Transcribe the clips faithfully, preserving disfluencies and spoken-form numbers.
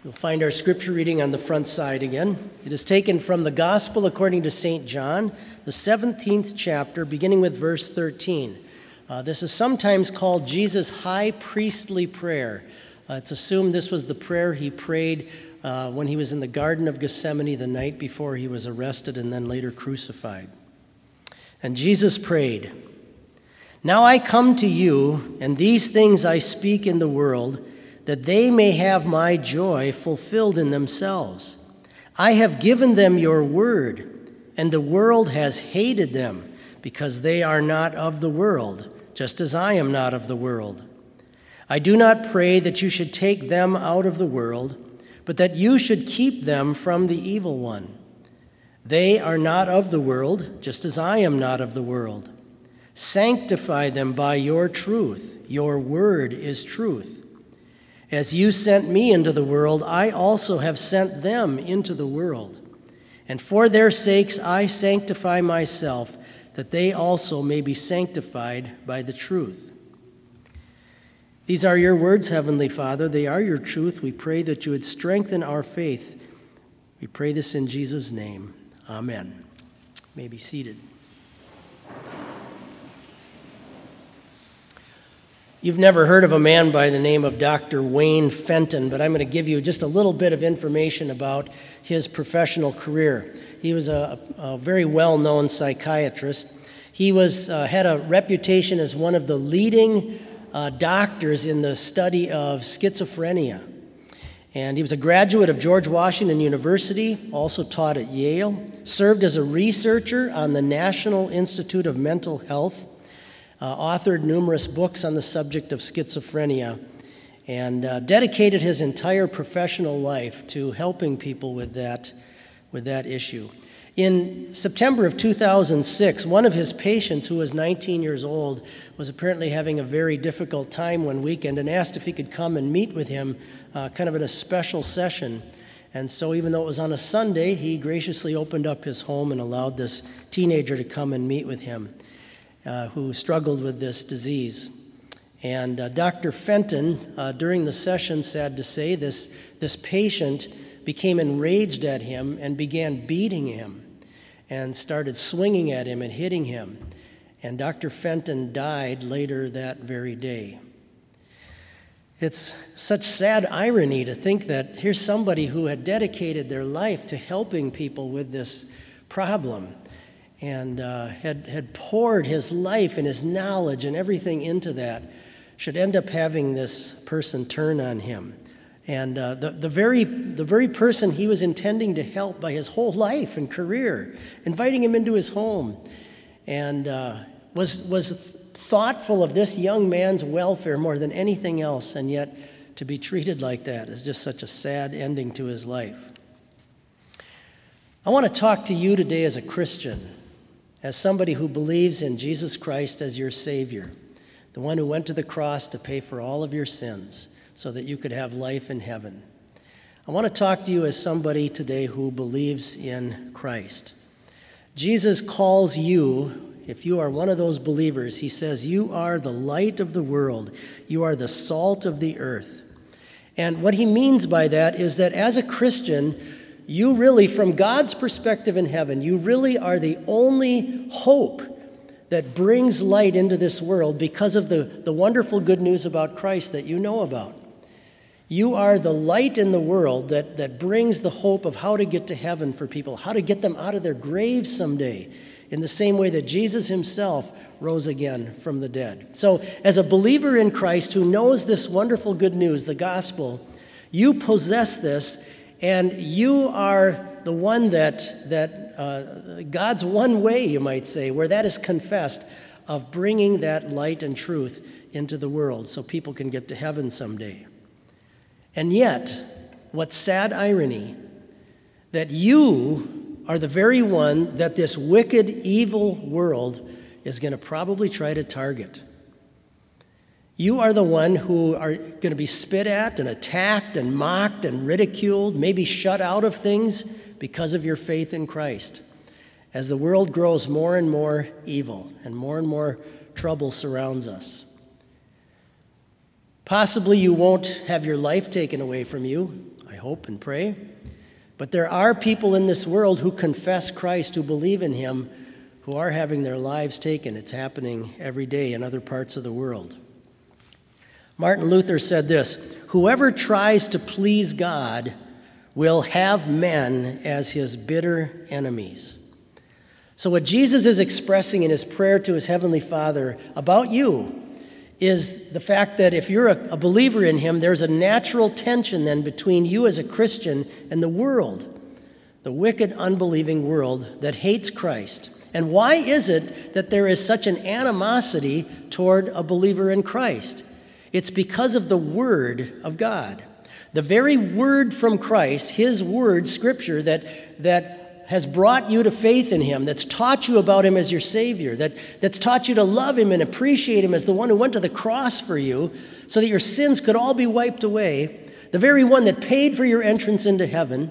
You'll find our scripture reading on the front side again. It is taken from the Gospel according to Saint John, the seventeenth chapter, beginning with verse thirteen. Uh, this is sometimes called Jesus' high priestly prayer. Uh, it's assumed this was the prayer he prayed uh, when he was in the Garden of Gethsemane the night before he was arrested and then later crucified. And Jesus prayed, "Now I come to you, and these things I speak in the world, that they may have my joy fulfilled in themselves. I have given them your word, and the world has hated them, because they are not of the world, just as I am not of the world. I do not pray that you should take them out of the world, but that you should keep them from the evil one. They are not of the world, just as I am not of the world. Sanctify them by your truth. Your word is truth. As you sent me into the world, I also have sent them into the world. And for their sakes I sanctify myself, that they also may be sanctified by the truth. These are your words, Heavenly Father. They are your truth. We pray that you would strengthen our faith. We pray this in Jesus' name. Amen." You may be seated. You've never heard of a man by the name of Doctor Wayne Fenton, but I'm going to give you just a little bit of information about his professional career. He was a, a very well-known psychiatrist. He was uh, had a reputation as one of the leading uh, doctors in the study of schizophrenia. And he was a graduate of George Washington University, also taught at Yale, served as a researcher on the National Institute of Mental Health, Uh, authored numerous books on the subject of schizophrenia, and uh, dedicated his entire professional life to helping people with that, with that issue. In September of two thousand six, one of his patients, who was nineteen years old, was apparently having a very difficult time one weekend and asked if he could come and meet with him uh, kind of in a special session. And so even though it was on a Sunday, he graciously opened up his home and allowed this teenager to come and meet with him. Uh, who struggled with this disease. And uh, Doctor Fenton, uh, during the session, sad to say, this, this patient became enraged at him and began beating him and started swinging at him and hitting him. And Doctor Fenton died later that very day. It's such sad irony to think that here's somebody who had dedicated their life to helping people with this problem, and uh, had, had poured his life and his knowledge and everything into that, should end up having this person turn on him. And uh, the, the, very, the very person he was intending to help by his whole life and career, inviting him into his home, and uh, was, was thoughtful of this young man's welfare more than anything else, and yet to be treated like that is just such a sad ending to his life. I want to talk to you today as a Christian, as somebody who believes in Jesus Christ as your Savior, the one who went to the cross to pay for all of your sins so that you could have life in heaven. I want to talk to you as somebody today who believes in Christ. Jesus calls you, if you are one of those believers, he says, you are the light of the world. You are the salt of the earth. And what he means by that is that as a Christian, you really, from God's perspective in heaven, you really are the only hope that brings light into this world because of the, the wonderful good news about Christ that you know about. You are the light in the world that, that brings the hope of how to get to heaven for people, how to get them out of their graves someday, in the same way that Jesus himself rose again from the dead. So as a believer in Christ who knows this wonderful good news, the gospel, you possess this. And you are the one that, that uh, God's one way, you might say, where that is confessed, of bringing that light and truth into the world so people can get to heaven someday. And yet, what sad irony, that you are the very one that this wicked, evil world is going to probably try to target. You are the one who are going to be spit at and attacked and mocked and ridiculed, maybe shut out of things because of your faith in Christ. As the world grows more and more evil and more and more trouble surrounds us. Possibly you won't have your life taken away from you. I hope and pray. But there are people in this world who confess Christ, who believe in him, who are having their lives taken. It's happening every day in other parts of the world. Martin Luther said this, "Whoever tries to please God will have men as his bitter enemies." So what Jesus is expressing in his prayer to his Heavenly Father about you is the fact that if you're a, a believer in him, there's a natural tension then between you as a Christian and the world, the wicked, unbelieving world that hates Christ. And why is it that there is such an animosity toward a believer in Christ? It's because of the Word of God. The very word from Christ, his word, Scripture, that, that has brought you to faith in him, that's taught you about him as your Savior, that, that's taught you to love him and appreciate him as the one who went to the cross for you so that your sins could all be wiped away, the very one that paid for your entrance into heaven,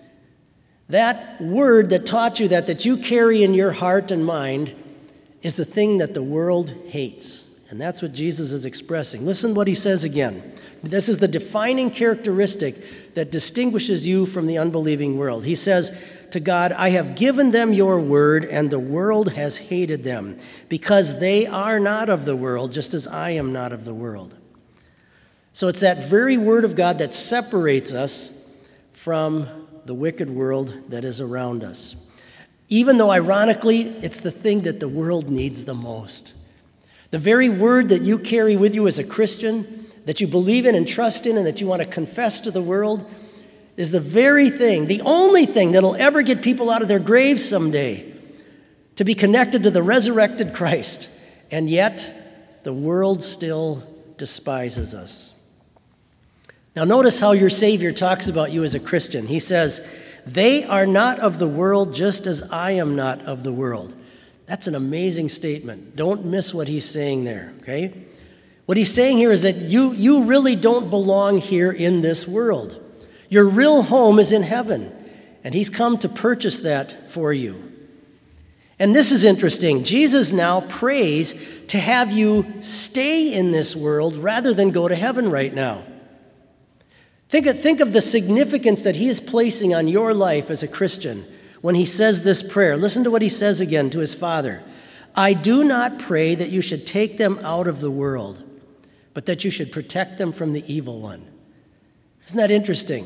that word that taught you that, that you carry in your heart and mind, is the thing that the world hates. And that's what Jesus is expressing. Listen what he says again. This is the defining characteristic that distinguishes you from the unbelieving world. He says to God, "I have given them your word, and the world has hated them, because they are not of the world, just as I am not of the world." So it's that very word of God that separates us from the wicked world that is around us. Even though, ironically, it's the thing that the world needs the most. The very word that you carry with you as a Christian, that you believe in and trust in and that you want to confess to the world, is the very thing, the only thing that'll ever get people out of their graves someday, to be connected to the resurrected Christ. And yet, the world still despises us. Now notice how your Savior talks about you as a Christian. He says, "They are not of the world, just as I am not of the world." That's an amazing statement. Don't miss what he's saying there, okay? What he's saying here is that you, you really don't belong here in this world. Your real home is in heaven, and he's come to purchase that for you. And this is interesting. Jesus now prays to have you stay in this world rather than go to heaven right now. Think of, think of the significance that he is placing on your life as a Christian when he says this prayer. Listen to what he says again to his Father. "I do not pray that you should take them out of the world, but that you should protect them from the evil one." Isn't that interesting?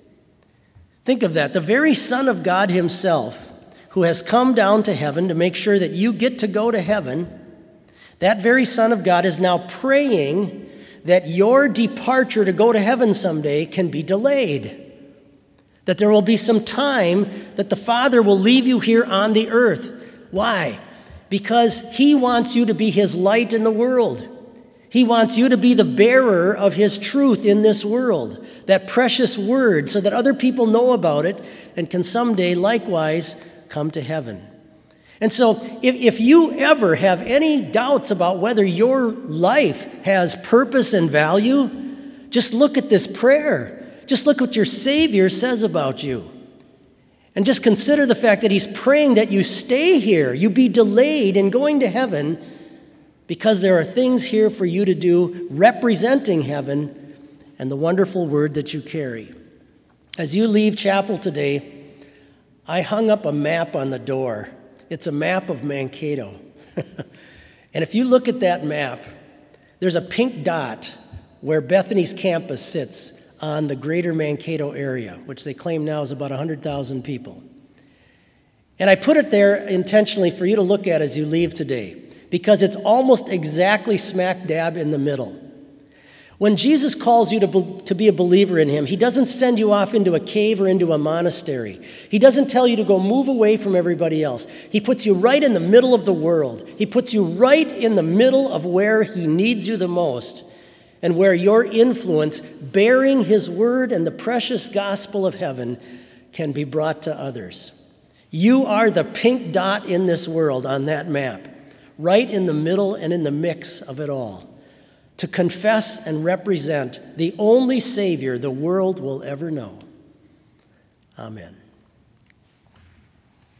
Think of that. The very Son of God himself, who has come down to heaven to make sure that you get to go to heaven, that very Son of God is now praying that your departure to go to heaven someday can be delayed. That there will be some time that the Father will leave you here on the earth. Why? Because he wants you to be his light in the world. He wants you to be the bearer of his truth in this world, that precious word, so that other people know about it and can someday likewise come to heaven. And so if, if you ever have any doubts about whether your life has purpose and value, just look at this prayer. Just look what your Savior says about you. And just consider the fact that he's praying that you stay here, you be delayed in going to heaven, because there are things here for you to do representing heaven and the wonderful word that you carry. As you leave chapel today, I hung up a map on the door. It's a map of Mankato. And if you look at that map, there's a pink dot where Bethany's campus sits on the greater Mankato area, which they claim now is about one hundred thousand people. And I put it there intentionally for you to look at as you leave today, because it's almost exactly smack dab in the middle. When Jesus calls you to, be, to be a believer in him, he doesn't send you off into a cave or into a monastery. He doesn't tell you to go move away from everybody else. He puts you right in the middle of the world. He puts you right in the middle of where he needs you the most, and where your influence, bearing his word and the precious gospel of heaven, can be brought to others. You are the pink dot in this world on that map, right in the middle and in the mix of it all, to confess and represent the only Savior the world will ever know. Amen.